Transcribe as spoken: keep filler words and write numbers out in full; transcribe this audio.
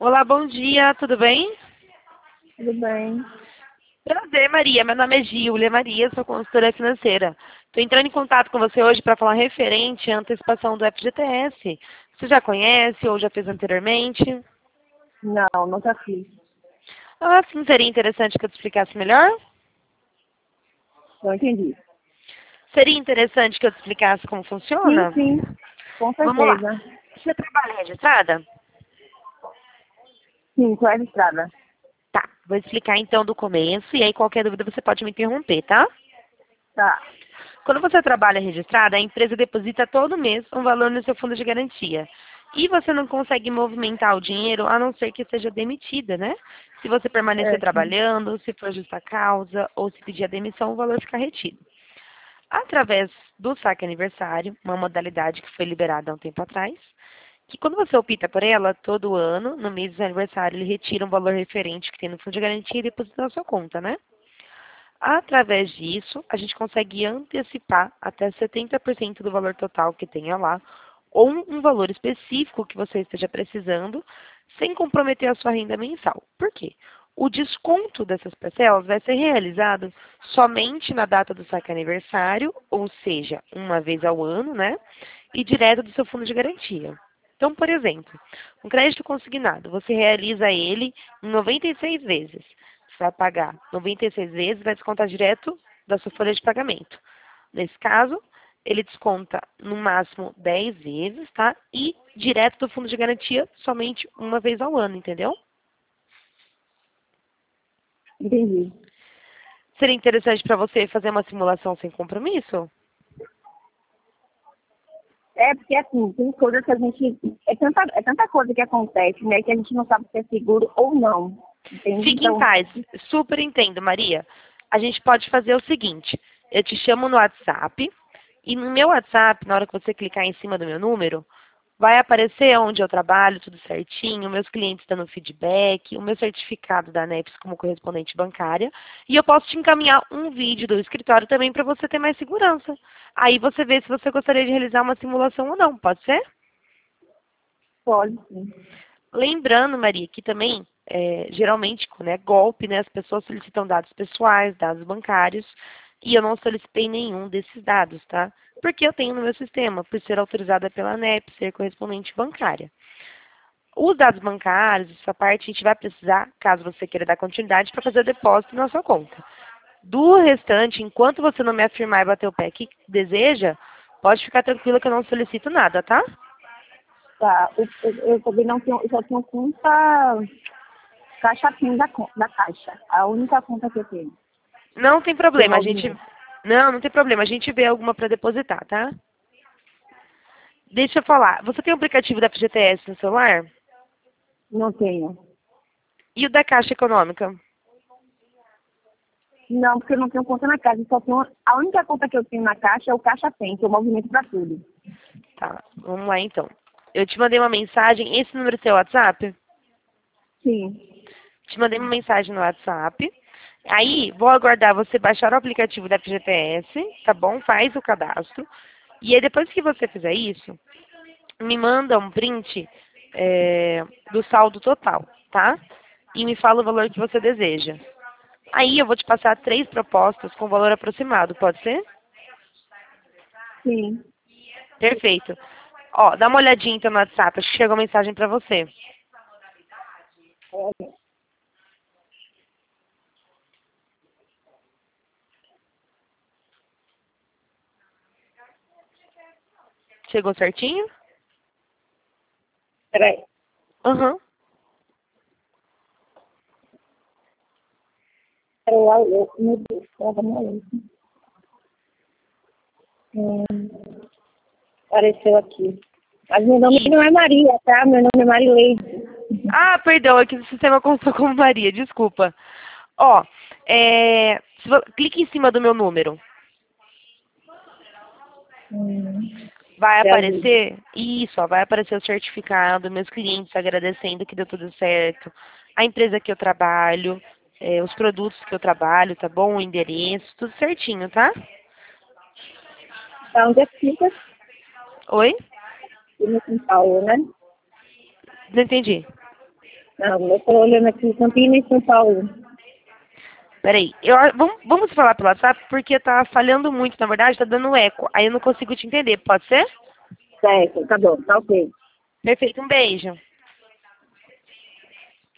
Olá, bom dia, tudo bem? Tudo bem? Prazer, Maria. Meu nome é Giulia Maria, sou consultora financeira. Estou entrando em contato com você hoje para falar referente à antecipação do F G T S. Você já conhece ou já fez anteriormente? Não, nunca fiz. Ah, sim, seria interessante que eu te explicasse melhor? Não entendi. Seria interessante que eu te explicasse como Sim, funciona? sim, com Vamos lá. certeza. Você trabalha registrada? Sim, sou registrada. Tá, vou explicar então do começo e aí qualquer dúvida você pode me interromper, tá? Tá, Quando você trabalha registrada, a empresa deposita todo mês um valor no seu fundo de garantia. E você não consegue movimentar o dinheiro a não ser que seja demitida, né? Se você permanecer certo. trabalhando, se for justa causa ou se pedir a demissão, o valor fica retido. Através do saque aniversário, uma modalidade que foi liberada há um tempo atrás, que quando você opta por ela, todo ano, no mês do aniversário, ele retira um valor referente que tem no fundo de garantia e deposita na sua conta, né? Através disso, a gente consegue antecipar até setenta por cento do valor total que tenha lá, ou um valor específico que você esteja precisando, sem comprometer a sua renda mensal. Por quê? O desconto dessas parcelas vai ser realizado somente na data do saque aniversário, ou seja, uma vez ao ano, né? E direto do seu fundo de garantia. Então, por exemplo, um crédito consignado, você realiza ele em noventa e seis vezes. Você vai pagar noventa e seis vezes, vai descontar direto da sua folha de pagamento. Nesse caso, ele desconta no máximo dez vezes, tá? E direto do fundo de garantia somente uma vez ao ano, entendeu? Entendi. Seria interessante para você fazer uma simulação sem compromisso? É porque assim, tem coisas que a gente. É tanta, é tanta coisa que acontece, né? Que a gente não sabe se é seguro ou não. Entende? Fique em Então, paz. Super entendo, Maria. A gente pode fazer o seguinte. Eu te chamo no WhatsApp e no meu WhatsApp, na hora que você clicar em cima do meu número, vai aparecer onde eu trabalho, tudo certinho, meus clientes dando feedback, o meu certificado da ANEPS como correspondente bancária. E eu posso te encaminhar um vídeo do escritório também para você ter mais segurança. Aí você vê se você gostaria de realizar uma simulação ou não, pode ser? pode sim. Lembrando, Maria, que também, é, geralmente, quando é golpe, né, as pessoas solicitam dados pessoais, dados bancários, e eu não solicitei nenhum desses dados, tá? Porque eu tenho no meu sistema, por ser autorizada pela ANEP, ser correspondente bancária. Os dados bancários, essa parte, a gente vai precisar, caso você queira dar continuidade, para fazer o depósito na sua conta. Do restante, enquanto você não me afirmar e bater o pé que deseja, pode ficar tranquila que eu não solicito nada, tá? Tá. Eu, eu, eu também não tenho. Eu só tenho conta. Caixa PIN da, con- da caixa. A única conta que eu tenho. Não tem Tem problema, a gente... movimento. Não, não tem problema, a gente vê alguma para depositar, tá? Deixa eu falar, você tem o aplicativo da F G T S no celular? Não tenho. E o da Caixa Econômica? Não, porque eu não tenho conta na caixa. Só tenho, a única conta que eu tenho na caixa é o Caixa Tem, que é o movimento para tudo. Tá, vamos lá então. Eu te mandei uma mensagem, esse número é seu WhatsApp? Sim. Te mandei uma mensagem no WhatsApp. Aí, vou aguardar você baixar o aplicativo da F G T S, tá bom? Faz o cadastro. E aí, depois que você fizer isso, me manda um print é, do saldo total, tá? E me fala o valor que você deseja. Aí eu vou te passar três propostas com valor aproximado, pode ser? Sim. Perfeito. Ó, dá uma olhadinha então no WhatsApp, acho que chegou uma mensagem pra você. É, Chegou certinho? peraí. Aham. Eu, eu, meu Deus, tava maluco. Hum, apareceu aqui. Mas meu nome Isso. não é Maria, tá? Meu nome é Marileide. Ah, perdão, aqui no sistema contou como Maria, desculpa. Ó, é, se vo- clique em cima do meu número. Hum, Vai me ajuda. aparecer, isso, ó, vai aparecer o certificado, meus clientes agradecendo que deu tudo certo, a empresa que eu trabalho, é, os produtos que eu trabalho, tá bom? O endereço, tudo certinho, tá? Tá onde é que fica? Oi? Aqui no São Paulo, né? Não entendi. Não, eu tô olhando aqui Campinas e São Paulo. Peraí, eu, vamos, vamos falar pelo WhatsApp porque tá falhando muito, na verdade, tá dando eco. Aí eu não consigo te entender, pode ser? Certo, tá bom, tá ok. Perfeito, um beijo.